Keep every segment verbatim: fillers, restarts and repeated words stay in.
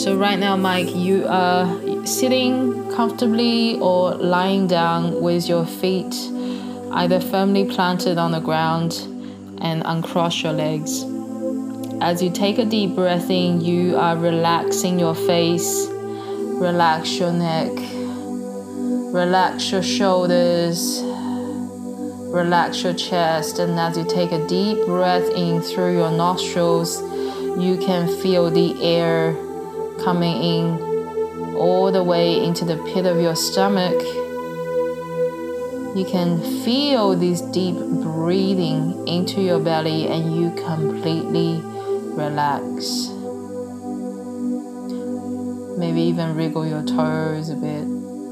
So right now, Mike, you are sitting comfortably or lying down with your feet either firmly planted on the ground and uncross your legs. As you take a deep breath in, you are relaxing your face, relax your neck, relax your shoulders, relax your chest. And as you take a deep breath in through your nostrils, you can feel the air coming in all the way into the pit of your stomach. You can feel this deep breathing into your belly and you completely relax. Maybe even wriggle your toes a bit.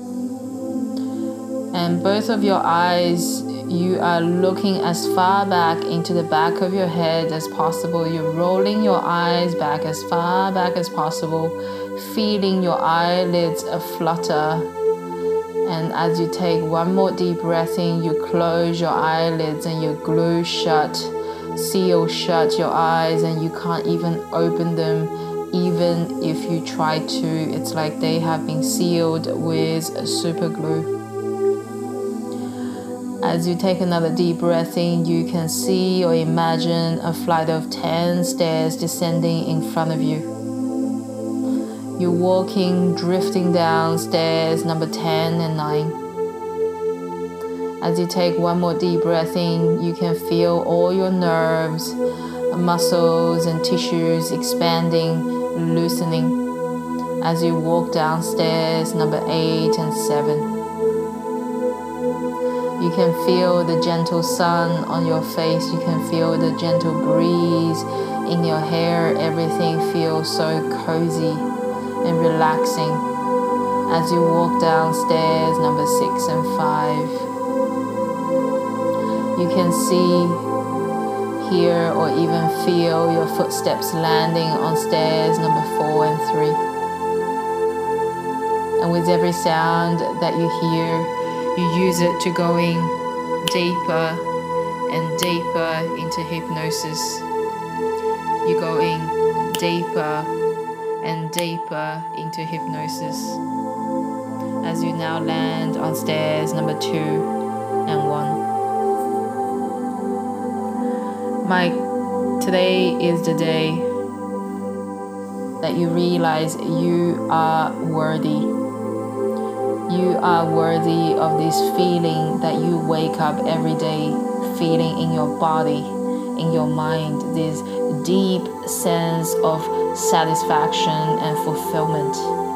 And both of your eyes, you are looking as far back into the back of your head as possible. You're rolling your eyes back as far back as possible, feeling your eyelids flutter. And as you take one more deep breath in, you close your eyelids and you glue shut, seal shut your eyes, and you can't even open them. Even if you try to, it's like they have been sealed with super glue. As you take another deep breath in, you can see or imagine a flight of ten stairs descending in front of you. You're walking, drifting down stairs number ten and nine. As you take one more deep breath in, you can feel all your nerves, muscles and tissues expanding, loosening as you walk downstairs number eight and seven. You can feel the gentle sun on your face. You can feel the gentle breeze in your hair. Everything feels so cozy and relaxing as you walk downstairs number six and five. You can see, hear, or even feel your footsteps landing on stairs number four and three. And with every sound that you hear, you use it to going deeper and deeper into hypnosis. You're going deeper and deeper into hypnosis as you now land on stairs number two and one. Mike, today is the day that you realize you are worthy. You are worthy of this feeling that you wake up every day feeling in your body, in your mind, this deep sense of satisfaction and fulfillment.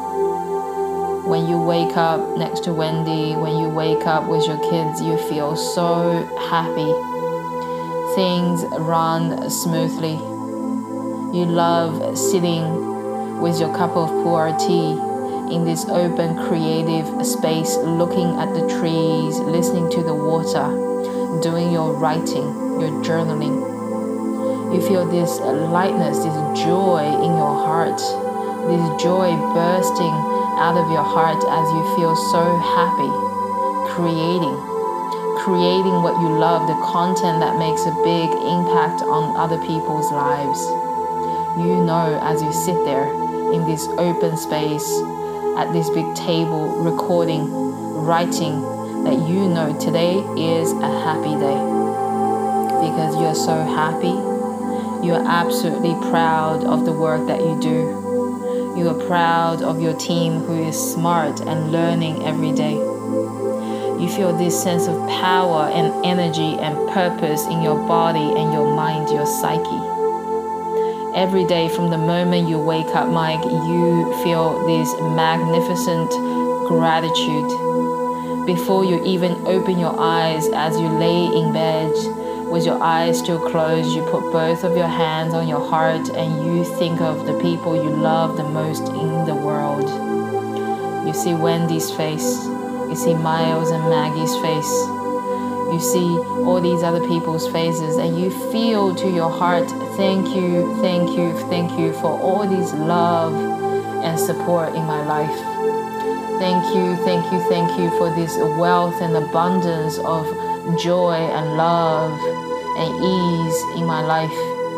When you wake up next to Wendy, when you wake up with your kids, you feel so happy. Things run smoothly. You love sitting with your cup of pu'er tea in this open creative space, looking at the trees, listening to the water, doing your writing, your journaling. You feel this lightness, this joy in your heart, this joy bursting out of your heart as you feel so happy, creating, creating what you love, the content that makes a big impact on other people's lives. You know, as you sit there in this open space, at this big table, recording, writing, that you know today is a happy day. Because you're so happy, you're absolutely proud of the work that you do. You are proud of your team who is smart and learning every day. You feel this sense of power and energy and purpose in your body and your mind, your psyche. Every day from the moment you wake up, Mike, you feel this magnificent gratitude. Before you even open your eyes, as you lay in bed with your eyes still closed, you put both of your hands on your heart and you think of the people you love the most in the world. You see Wendy's face, you see Miles and Maggie's face, you see all these other people's faces, and you feel to your heart, thank you, thank you, thank you for all this love and support in my life. Thank you, thank you, thank you for this wealth and abundance of joy and love and ease in my life.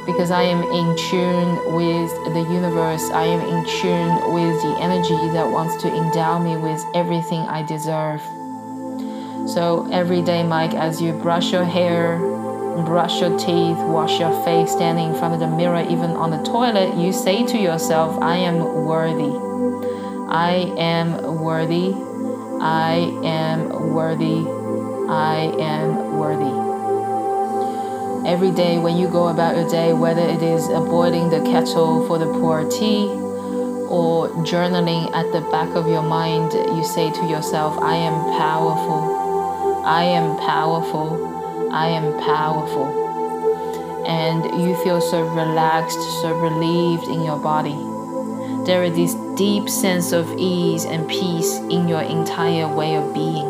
because I am in tune with the universe. I am in tune with the energy that wants to endow me with everything I deserve. So every day, Mike, as you brush your hair, brush your teeth, wash your face, standing in front of the mirror, even on the toilet, you say to yourself, I am worthy. I am worthy. I am worthy. I am worthy. Every day when you go about your day, whether it is boiling the kettle for the pour tea or journaling at the back of your mind, you say to yourself, I am powerful. I am powerful. I am powerful. And you feel so relaxed, so relieved in your body. There is this deep sense of ease and peace in your entire way of being.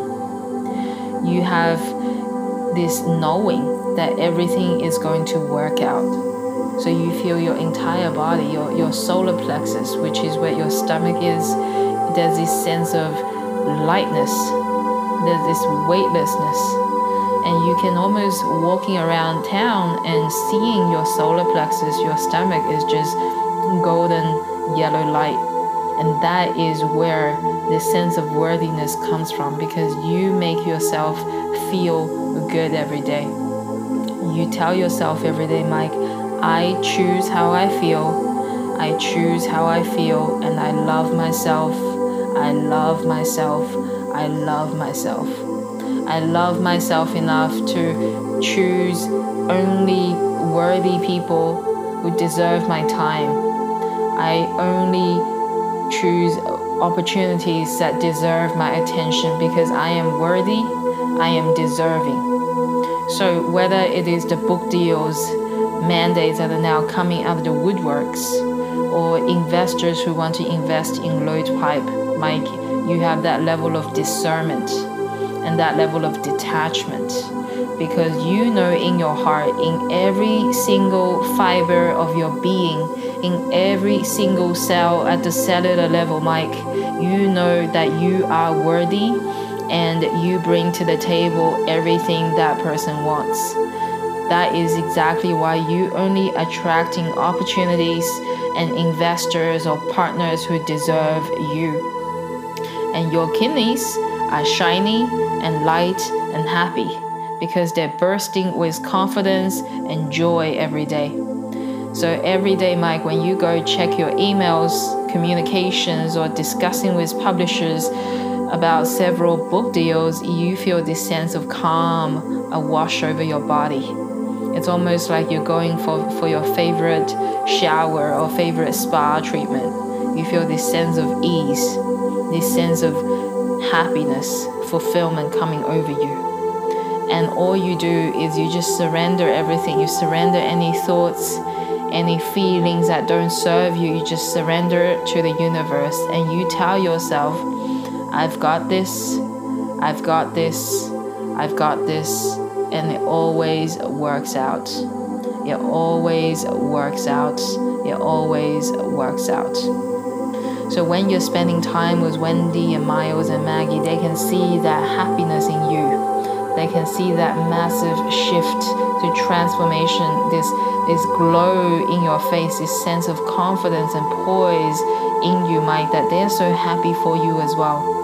You have this knowing that everything is going to work out. So you feel your entire body, your, your solar plexus, which is where your stomach is, there's this sense of lightness, there's this weightlessness. And you can almost walking around town and seeing your solar plexus, your stomach is just golden yellow light. And that is where the sense of worthiness comes from, because you make yourself feel good every day. You tell yourself every day, Mike, I choose how I feel. I choose how I feel, and I love myself. I love myself. I love myself. I love myself enough to choose only worthy people who deserve my time. I only choose opportunities that deserve my attention because I am worthy, I am deserving. So whether it is the book deals, mandates that are now coming out of the woodworks, or investors who want to invest in Lloyd Pipe, Mike, you have that level of discernment and that level of detachment, because you know in your heart, in every single fiber of your being, in every single cell at the cellular level, Mike, you know that you are worthy and you bring to the table everything that person wants. That is exactly why you only attracting opportunities and investors or partners who deserve you. And your kidneys are shiny and light and happy because they're bursting with confidence and joy every day. So every day, Mike, when you go check your emails, communications, or discussing with publishers about several book deals, you feel this sense of calm, a wash over your body. It's almost like you're going for, for your favorite shower or favorite spa treatment. You feel this sense of ease, this sense of happiness, fulfillment coming over you. And all you do is you just surrender everything. You surrender any thoughts, any feelings that don't serve you. You just surrender it to the universe, and you tell yourself, I've got this, I've got this, I've got this, and it always works out. It always works out. It always works out. So when you're spending time with Wendy and Miles and Maggie, they can see that happiness in you. They can see that massive shift to transformation, this, this glow in your face, this sense of confidence and poise in you, Mike, that they're so happy for you as well.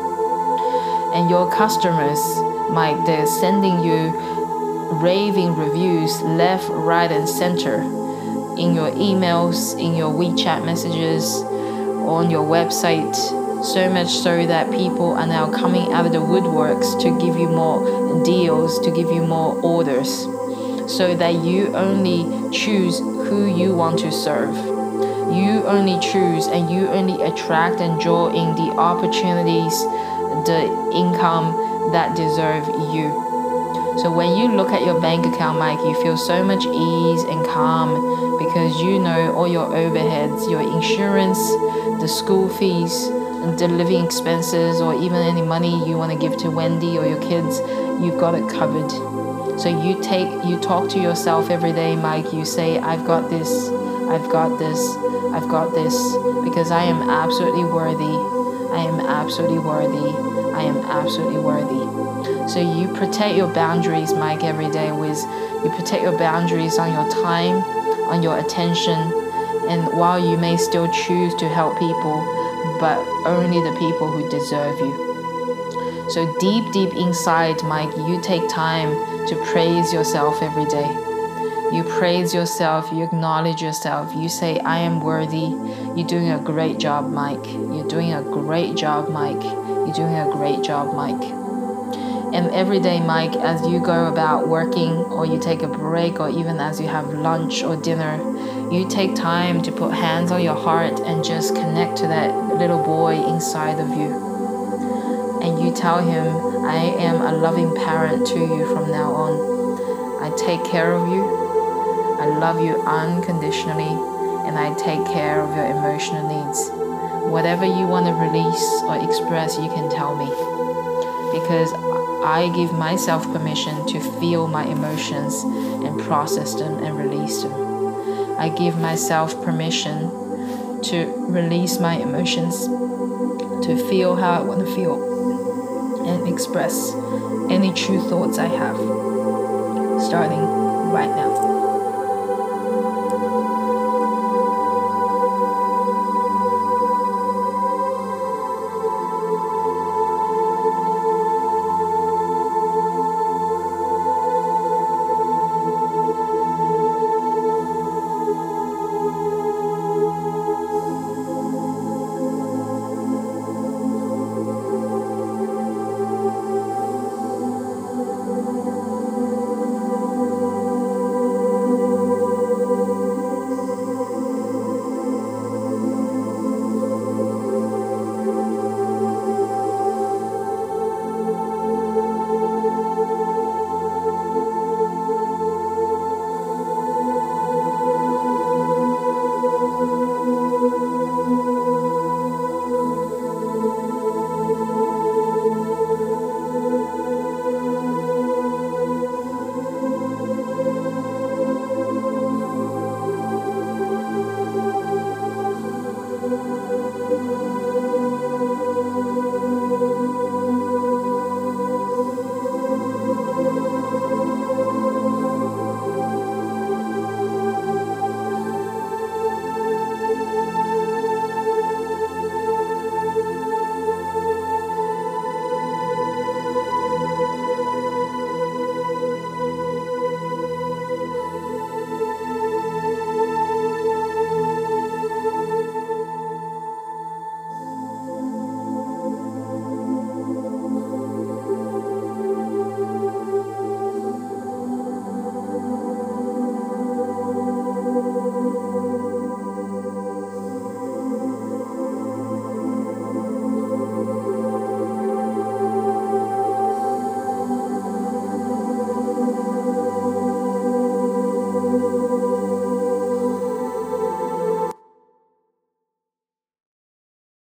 And your customers, Mike, they're sending you raving reviews left, right, and center in your emails, in your WeChat messages, on your website. So much so that people are now coming out of the woodworks to give you more deals, to give you more orders, so that you only choose who you want to serve. You only choose and you only attract and draw in the opportunities, the income that deserve you. So when you look at your bank account, Mike, you feel so much ease and calm because you know all your overheads, your insurance, the school fees, the living expenses, or even any money you want to give to Wendy or your kids, you've got it covered. So you take, you talk to yourself every day, Mike. You say, I've got this, I've got this, I've got this, because I am absolutely worthy. I am absolutely worthy. I am absolutely worthy. So you protect your boundaries, Mike, every day with, you protect your boundaries on your time, on your attention, and while you may still choose to help people, but only the people who deserve you. So deep, deep inside, Mike, you take time to praise yourself every day. You praise yourself, you acknowledge yourself, you say, I am worthy. You're doing a great job, Mike. You're doing a great job, Mike. You're doing a great job, Mike. And every day, Mike, as you go about working, or you take a break, or even as you have lunch or dinner, you take time to put hands on your heart and just connect to that little boy inside of you. And you tell him, I am a loving parent to you from now on. I take care of you. I love you unconditionally, and I take care of your emotional needs. Whatever you want to release or express, you can tell me. Because I give myself permission to feel my emotions and process them and release them. I give myself permission to release my emotions, to feel how I want to feel, and express any true thoughts I have, starting right now.